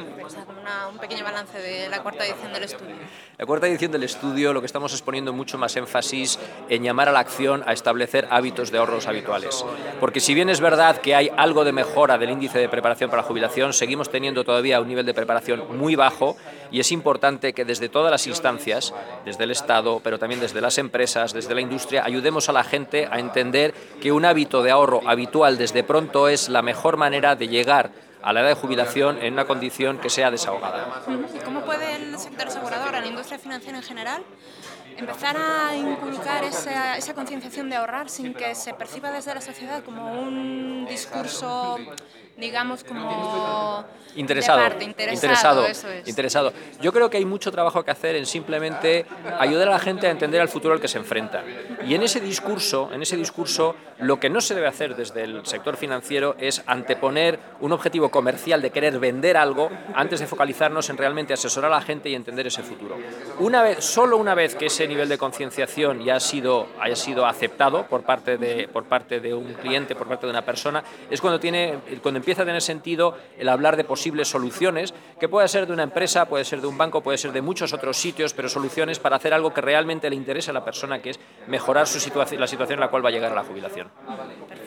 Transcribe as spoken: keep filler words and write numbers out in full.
Pues haz una, un pequeño balance de la cuarta edición del estudio. La cuarta edición del estudio lo que estamos es poniendo mucho más énfasis en llamar a la acción a establecer hábitos de ahorros habituales. Porque si bien es verdad que hay algo de mejora del índice de preparación para la jubilación, seguimos teniendo todavía un nivel de preparación muy bajo y es importante que desde todas las instancias, desde el Estado, pero también desde las empresas, desde la industria, ayudemos a la gente a entender que un hábito de ahorro habitual desde pronto es la mejor manera de llegar a la edad de jubilación en una condición que sea desahogada. ¿Y cómo puede el sector asegurador, la industria financiera en general, empezar a inculcar esa, esa concienciación de ahorrar sin que se perciba desde la sociedad como un discurso, digamos, como interesado, de parte, interesado, interesado, eso es. interesado. Yo creo que hay mucho trabajo que hacer en simplemente ayudar a la gente a entender el futuro al que se enfrenta. Y en ese discurso, en ese discurso, lo que no se debe hacer desde el sector financiero es anteponer un objetivo comercial de querer vender algo antes de focalizarnos en realmente asesorar a la gente y entender ese futuro. Una vez, solo una vez que ese nivel de concienciación ya ha sido, haya sido aceptado por parte de, por parte de un cliente, por parte de una persona, es cuando, tiene, cuando empieza a tener sentido el hablar de posibles soluciones, que puede ser de una empresa, puede ser de un banco, puede ser de muchos otros sitios, pero soluciones para hacer algo que realmente le interese a la persona, que es mejorar su situación, la situación en la cual va a llegar a la jubilación. Perfecto.